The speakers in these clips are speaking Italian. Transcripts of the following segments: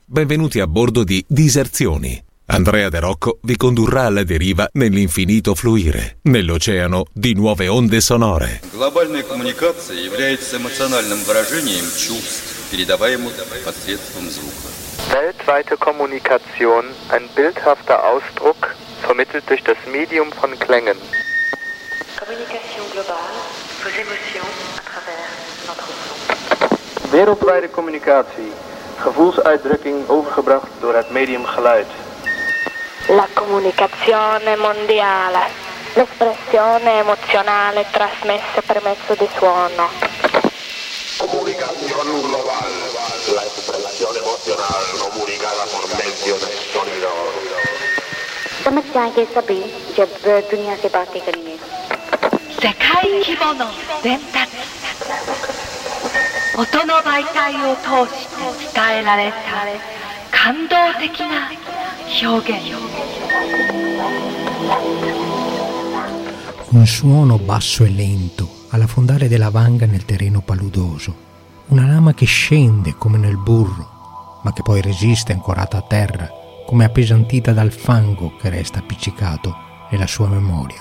Benvenuti a bordo di Diserzioni. Andrea De Rocco vi condurrà alla deriva nell'infinito fluire, nell'oceano di nuove onde sonore. Глобальная коммуникация является эмоциональным выражением чувств, передаваемых посредством звука. Weltweite Kommunikation, ein bildhafter Ausdruck, vermittelt durch das Medium von Klängen. Communication globale, vos émotions à travers notre son. Wereldwijde communicatie, gevoelsuitdrukking overgebracht door het medium geluid. La comunicazione mondiale, l'espressione emozionale trasmessa per mezzo di suono. Comunicación global, la expresión emocional comunicada por medio del sonido. समझ के सभी जब दुनिया से बातें करेंगे 世界規模の伝達、音の媒体を通して伝えられた感動的な表現。 Un suono basso e lento all'affondare della vanga nel terreno paludoso, una lama che scende come nel burro, ma che poi resiste ancorata a terra, come appesantita dal fango che resta appiccicato nella sua memoria.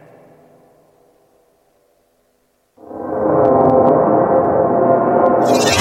Yeah.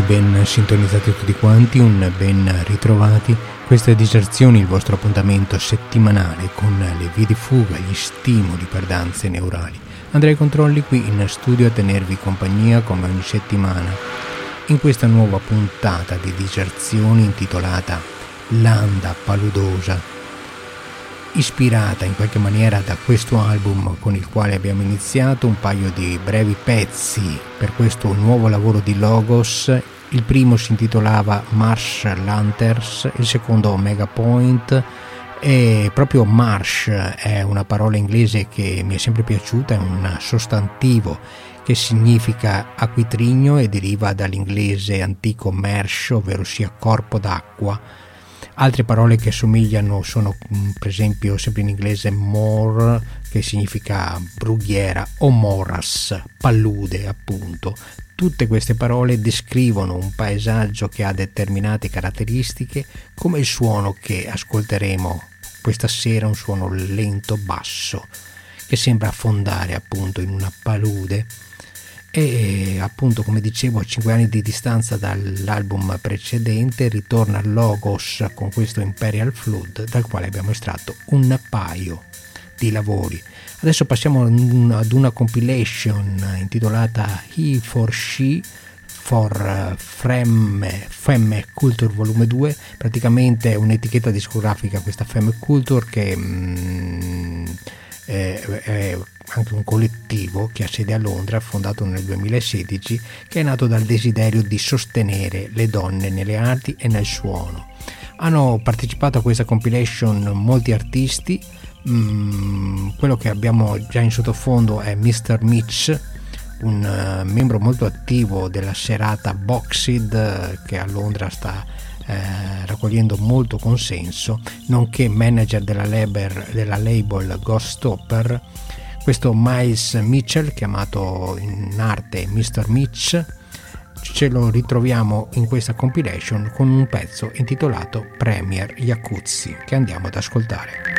ben sintonizzati tutti quanti, un ben ritrovati. Queste Diserzioni, il vostro appuntamento settimanale con le vie di fuga, gli stimoli per danze neurali. Andrea Controlli qui in studio a tenervi compagnia come ogni settimana in questa nuova puntata di Diserzioni intitolata Landa Paludosa, ispirata in qualche maniera da questo album con il quale abbiamo iniziato, un paio di brevi pezzi per questo nuovo lavoro di Logos. Il primo si intitolava Marsh Lanterns, il secondo Omega Point, e proprio marsh è una parola inglese che mi è sempre piaciuta, è un sostantivo che significa acquitrigno e deriva dall'inglese antico marsh, ovvero sia corpo d'acqua. Altre parole che somigliano sono per esempio sempre in inglese moor, che significa brughiera, o morass, palude appunto. Tutte queste parole descrivono un paesaggio che ha determinate caratteristiche, come il suono che ascolteremo questa sera, un suono lento basso che sembra affondare appunto in una palude. E appunto, come dicevo, a 5 anni di distanza dall'album precedente ritorna Logos con questo Imperial Flood, dal quale abbiamo estratto un paio di lavori. Adesso passiamo ad una compilation intitolata He for She for Femme Culture Volume 2, praticamente è un'etichetta discografica questa Femme Culture che è anche un collettivo che ha sede a Londra, fondato nel 2016, che è nato dal desiderio di sostenere le donne nelle arti e nel suono. Hanno partecipato a questa compilation molti artisti. Quello che abbiamo già in sottofondo è Mr. Mitch, un membro molto attivo della serata Boxed che a Londra sta raccogliendo molto consenso, nonché manager della label Ghost Stopper. Questo Miles Mitchell, chiamato in arte Mr. Mitch, ce lo ritroviamo in questa compilation con un pezzo intitolato Premier Jacuzzi, che andiamo ad ascoltare.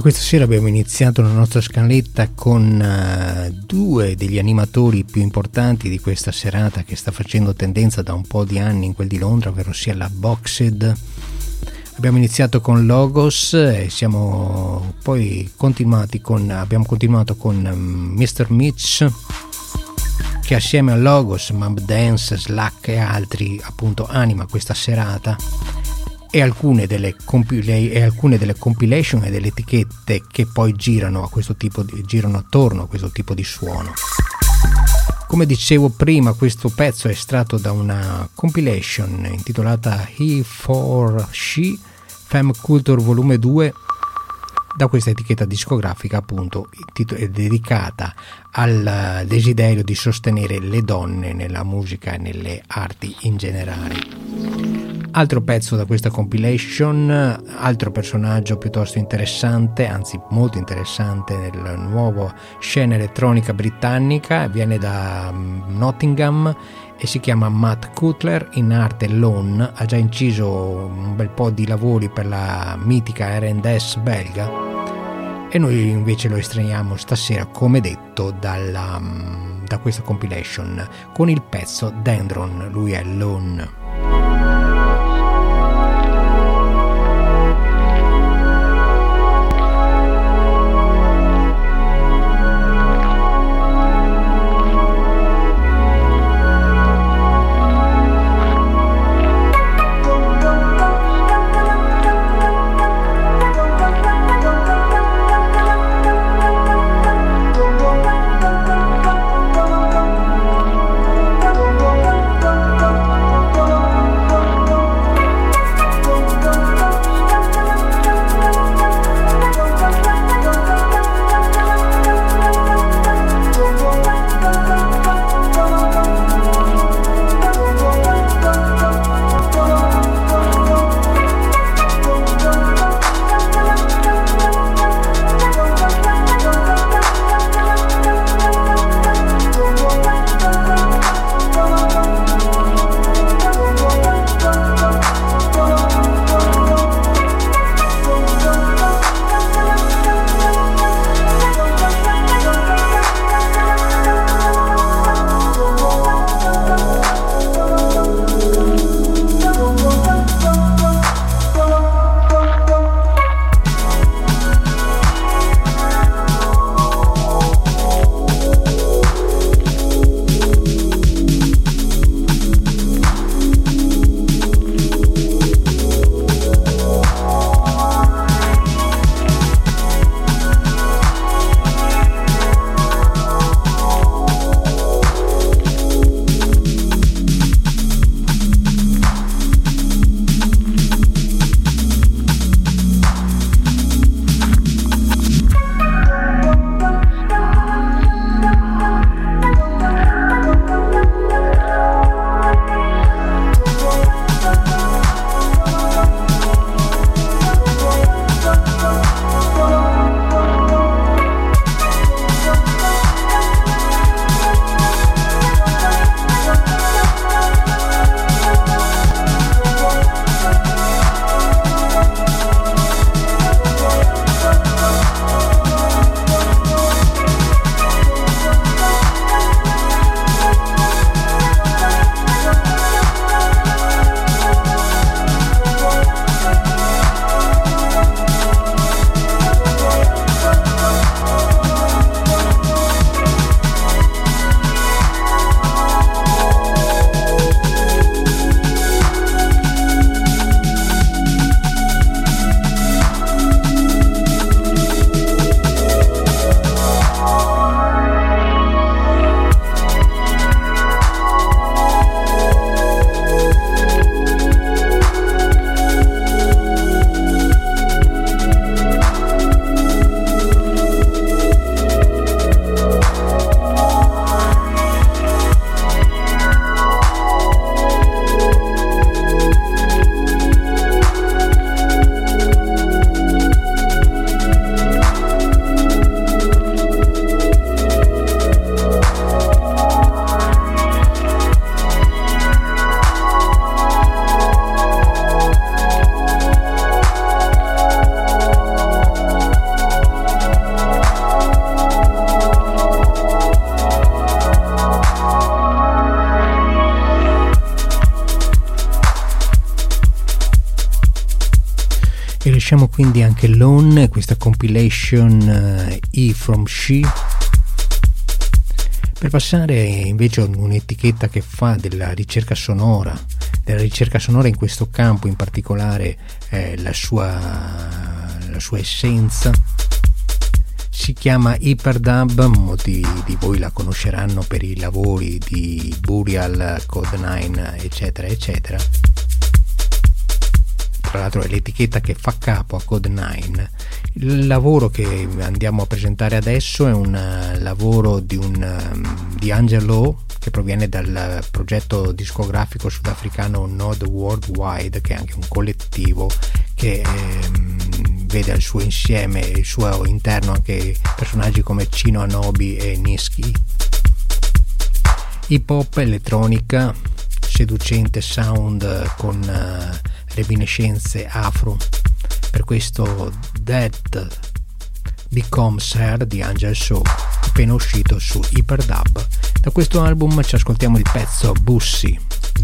questa sera abbiamo iniziato la nostra scaletta con due degli animatori più importanti di questa serata, che sta facendo tendenza da un po' di anni in quel di Londra, ovvero sia la Boxed. Abbiamo iniziato con Logos e siamo poi abbiamo continuato con Mr. Mitch, che assieme a Logos, Mumb Dance, Slack e altri appunto anima questa serata, e alcune delle compilation e delle etichette che poi girano attorno a questo tipo di suono. Come dicevo prima, questo pezzo è estratto da una compilation intitolata He for She Femme Culture Volume 2, da questa etichetta discografica appunto, è dedicata al desiderio di sostenere le donne nella musica e nelle arti in generale. Altro pezzo da questa compilation, altro personaggio piuttosto interessante, anzi molto interessante nel nuovo scena elettronica britannica, viene da Nottingham e si chiama Matt Cutler, in arte Lone, ha già inciso un bel po' di lavori per la mitica R&S belga, e noi invece lo estraiamo stasera, come detto, da questa compilation con il pezzo Dendron. Lui è Lone. lasciamo quindi anche Lone, questa compilation E from She, per passare invece a un'etichetta che fa della ricerca sonora in questo campo, in particolare la sua essenza. Si chiama Hyperdub, molti di voi la conosceranno per i lavori di Burial, Code 9, eccetera eccetera. Tra l'altro è l'etichetta che fa capo a Code 9. Il lavoro che andiamo a presentare adesso è un lavoro di Angelo, che proviene dal progetto discografico sudafricano Node Worldwide, che è anche un collettivo che vede al suo insieme, il suo interno, anche personaggi come Chino Anobi e Niski. Hip hop, elettronica, seducente sound con reminiscenze afro. Per questo That Becomes Her di Angel So, appena uscito su Hyperdub. Da questo album ci ascoltiamo il pezzo Bussy.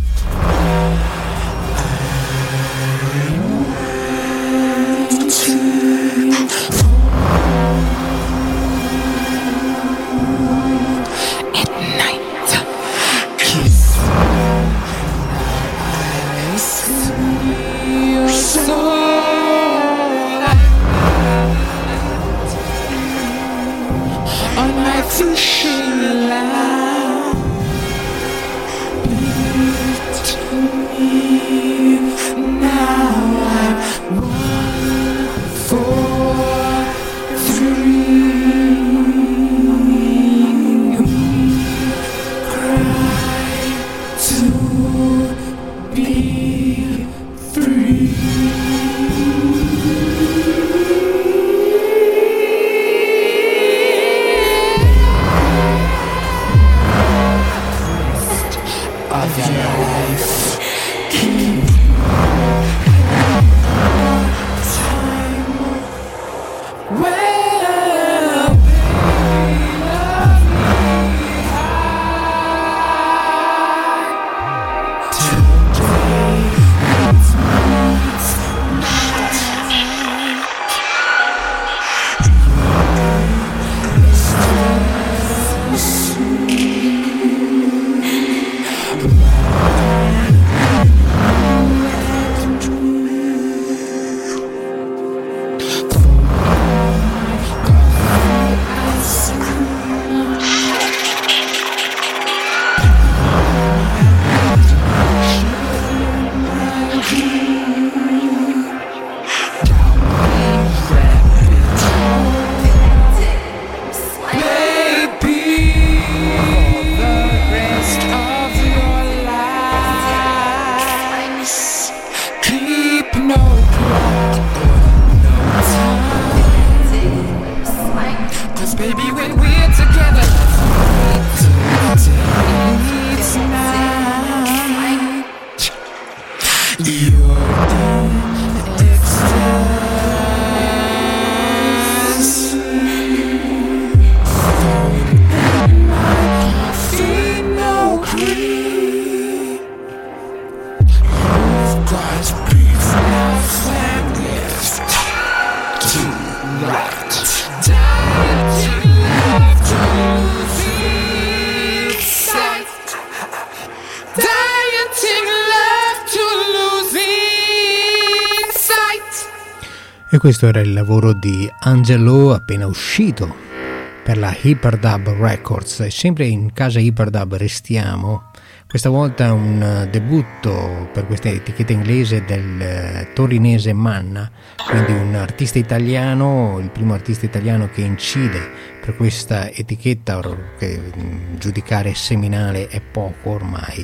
E questo era il lavoro di Angelo appena uscito per la Hyperdub Records, e sempre in casa Hyperdub restiamo. Questa volta un debutto per questa etichetta inglese del torinese Manna, quindi un artista italiano, il primo artista italiano che incide per questa etichetta, che giudicare seminale è poco ormai.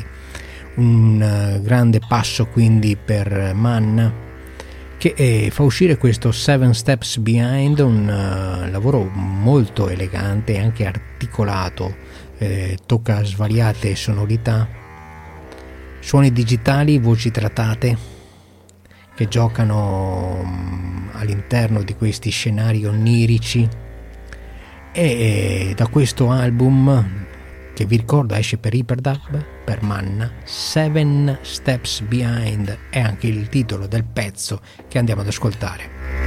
Un grande passo quindi per Manna, che fa uscire questo Seven Steps Behind, un lavoro molto elegante e anche articolato, tocca svariate sonorità, suoni digitali, voci trattate che giocano all'interno di questi scenari onirici. E da questo album, che vi ricordo esce per Hyperdub, per Manna, Seven Steps Behind è anche il titolo del pezzo che andiamo ad ascoltare.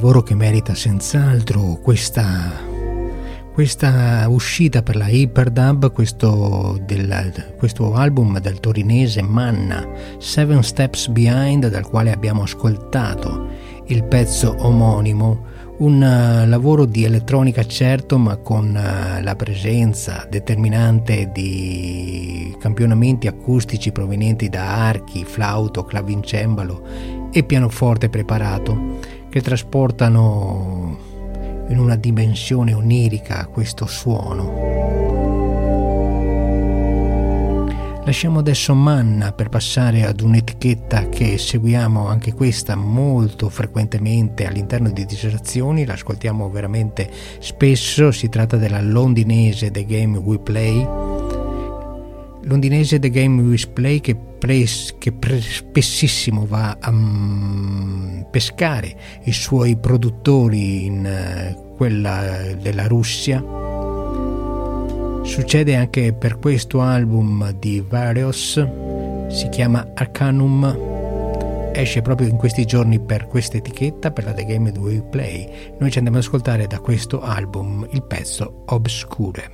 lavoro che merita senz'altro questa uscita per la Hyperdub, questo album del torinese Manna, Seven Steps Behind, dal quale abbiamo ascoltato il pezzo omonimo, un lavoro di elettronica certo, ma con la presenza determinante di campionamenti acustici provenienti da archi, flauto, clavicembalo e pianoforte preparato, che trasportano in una dimensione onirica questo suono. Lasciamo adesso Manna per passare ad un'etichetta che seguiamo anche questa molto frequentemente all'interno di Diserzioni, la ascoltiamo veramente spesso. Si tratta della londinese The Game We Play. Londinese The Game We Play che spessissimo va a pescare i suoi produttori in quella della Russia. Succede anche per questo album di Varios, si chiama Arcanum, esce proprio in questi giorni per questa etichetta, per la The Game We Play. Noi ci andiamo ad ascoltare da questo album il pezzo Obscure.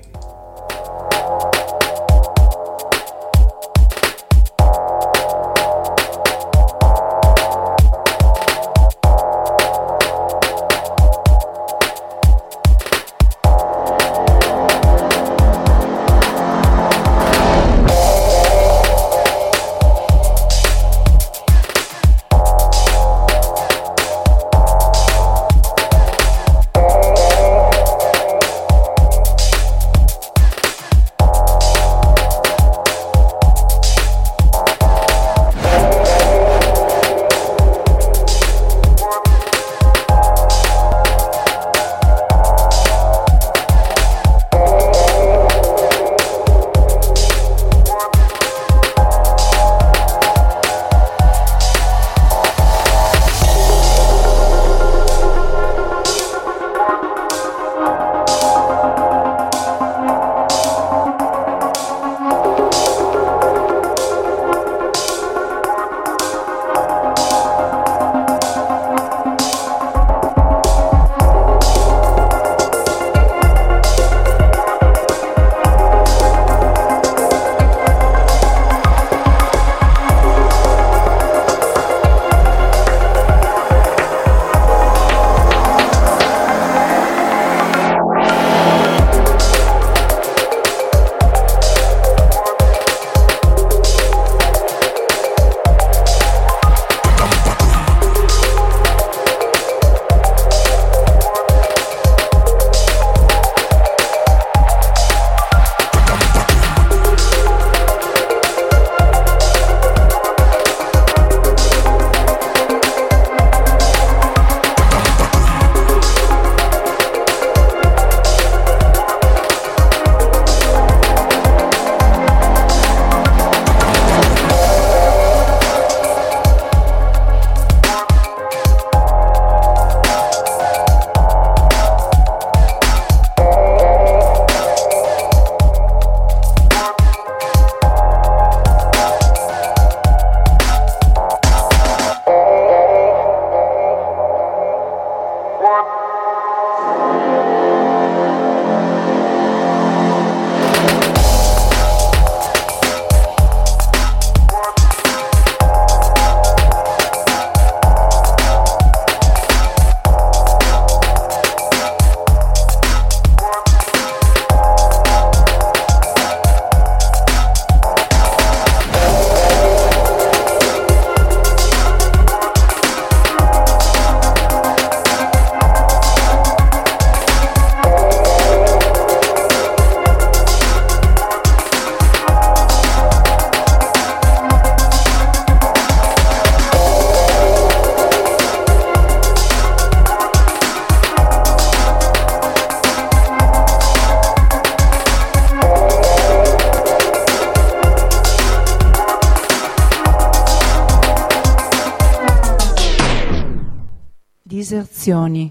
Diserzioni.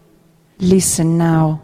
Listen now.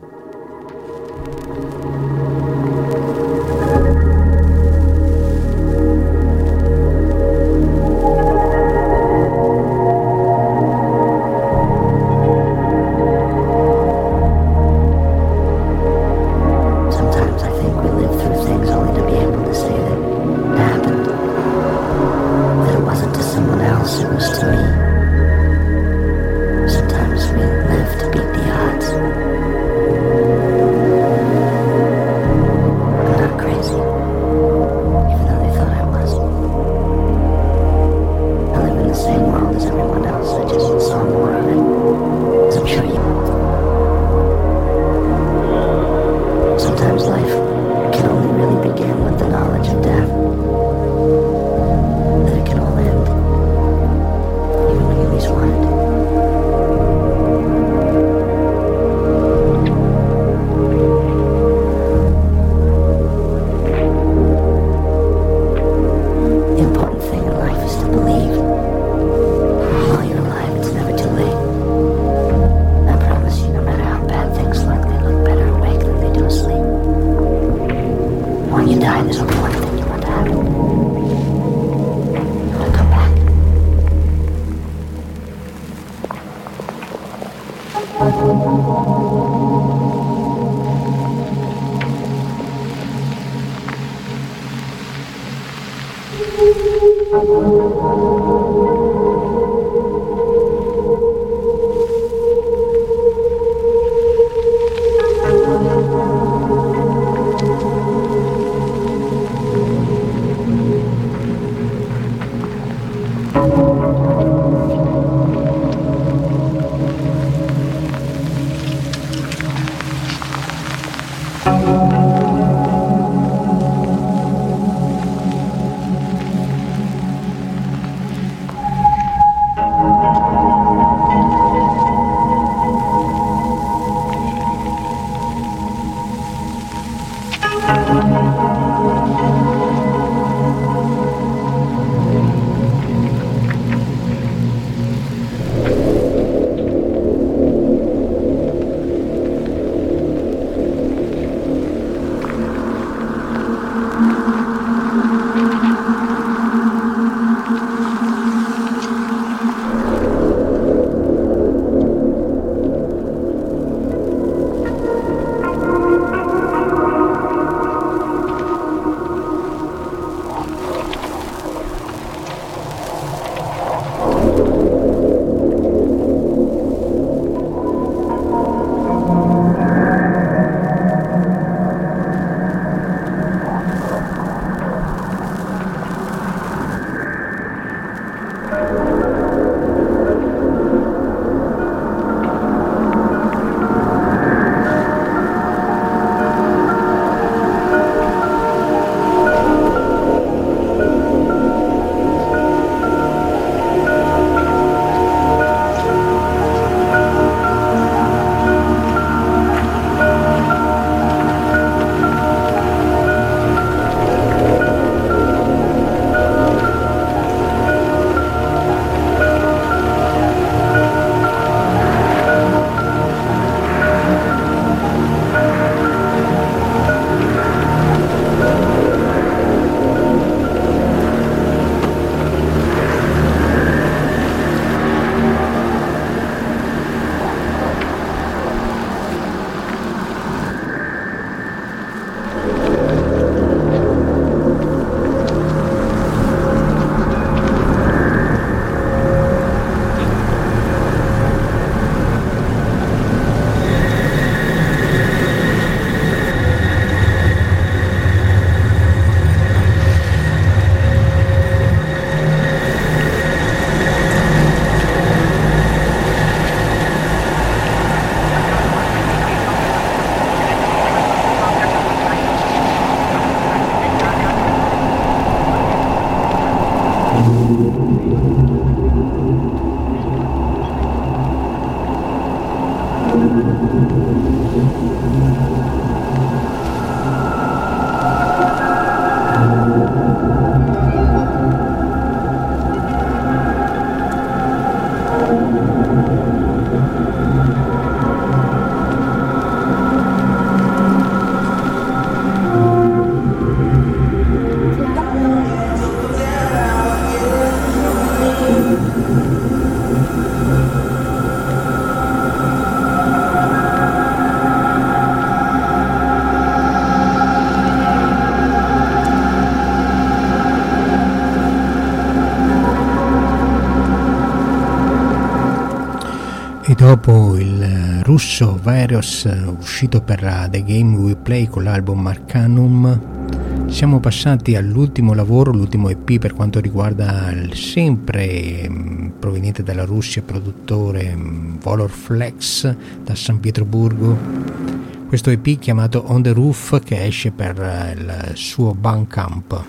E dopo il russo Varios, uscito per The Game We Play con l'album Arcanum, siamo passati all'ultimo lavoro, l'ultimo EP per quanto riguarda il sempre proveniente dalla Russia produttore Volor Flex da San Pietroburgo. Questo EP chiamato On the Roof, che esce per il suo Bandcamp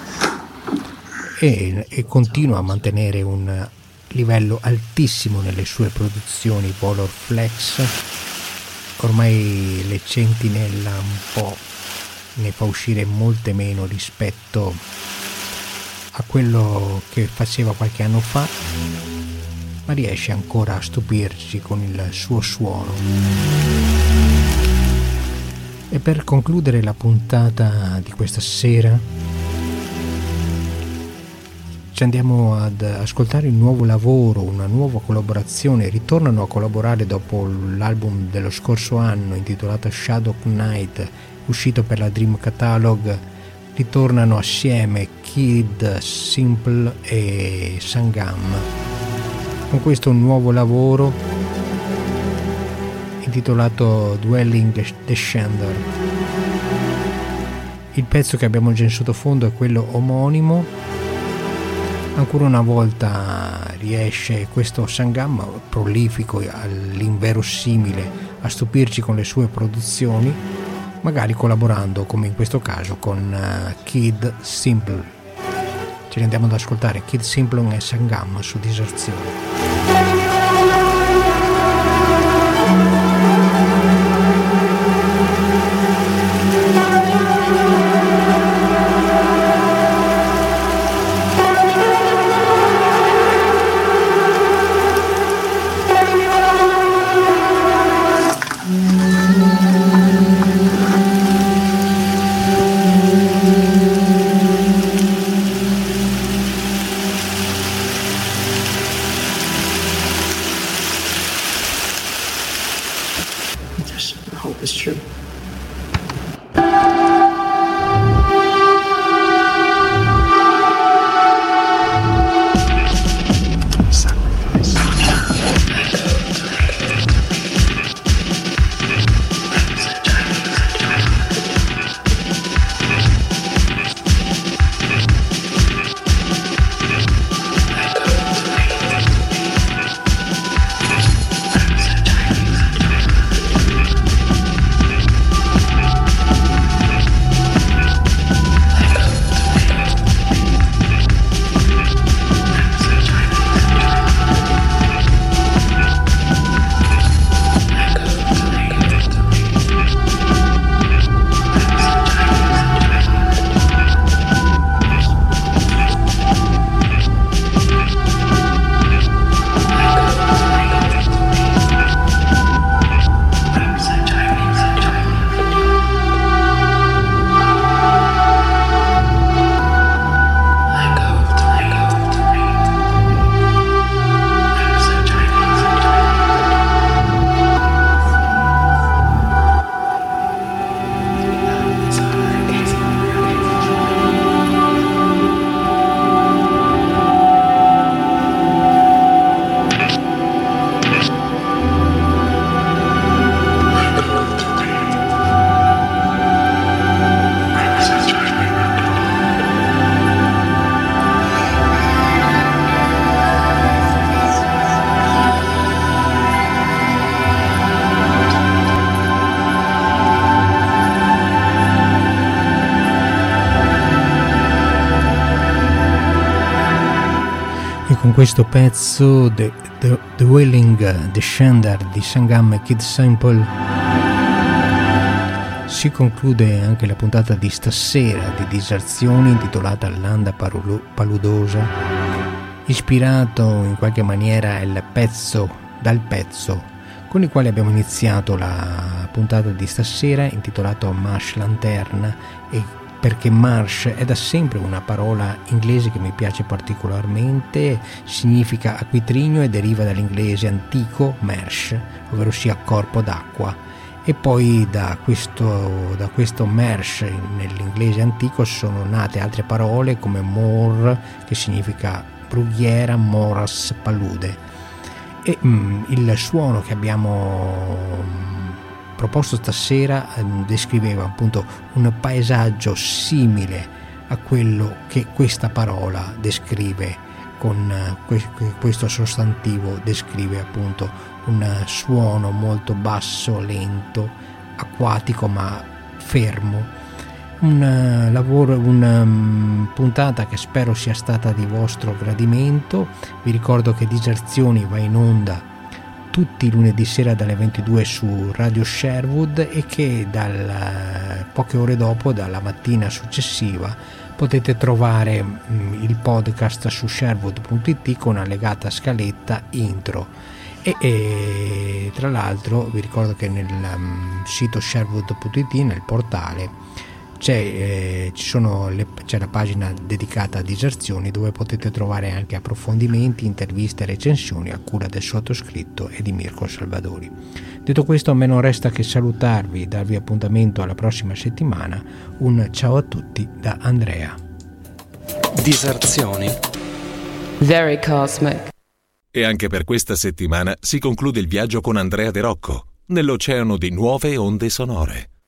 e continua a mantenere un livello altissimo nelle sue produzioni. Volor Flex ormai le centinella un po' ne fa uscire molte meno rispetto a quello che faceva qualche anno fa, ma riesce ancora a stupirci con il suo suono. E per concludere la puntata di questa sera Ci andiamo ad ascoltare il nuovo lavoro, una nuova collaborazione. Ritornano a collaborare dopo l'album dello scorso anno intitolato Shadow Knight, uscito per la Dream Catalog. Ritornano assieme Kid Simple e Sangam con questo nuovo lavoro intitolato Dwelling Descender. Il pezzo che abbiamo già in sottofondo è quello omonimo. Ancora una volta riesce questo Sangam, prolifico all'inverosimile, a stupirci con le sue produzioni, magari collaborando come in questo caso con Kid Simple. Ci andiamo ad ascoltare Kid Simple e Sangam su Diserzione. Con questo pezzo The Dwelling Descender di Sangam e Kid Simple si conclude anche la puntata di stasera di Diserzioni intitolata Landa Paludosa, ispirato in qualche maniera dal pezzo con il quale abbiamo iniziato la puntata di stasera intitolato Marsh Lanterna, e perché marsh è da sempre una parola inglese che mi piace particolarmente, significa acquitrino e deriva dall'inglese antico marsh, ovvero sia corpo d'acqua, e poi da questo marsh nell'inglese antico sono nate altre parole come moor, che significa brughiera, moras, palude, e il suono che abbiamo proposto stasera descriveva appunto un paesaggio simile a quello che questa parola descrive, con questo sostantivo descrive appunto un suono molto basso, lento, acquatico ma fermo. Una puntata che spero sia stata di vostro gradimento. Vi ricordo che Diserzioni va in onda tutti i lunedì sera dalle 22 su Radio Sherwood e che poche ore dopo, dalla mattina successiva, potete trovare il podcast su sherwood.it con allegata scaletta intro. E tra l'altro vi ricordo che nel sito sherwood.it, nel portale, c'è la pagina dedicata a Diserzioni, dove potete trovare anche approfondimenti, interviste e recensioni a cura del sottoscritto e di Mirko Salvadori. Detto questo, a me non resta che salutarvi, darvi appuntamento alla prossima settimana. Un ciao a tutti da Andrea. Diserzioni. Very cosmic. E anche per questa settimana si conclude il viaggio con Andrea De Rocco nell'oceano di nuove onde sonore.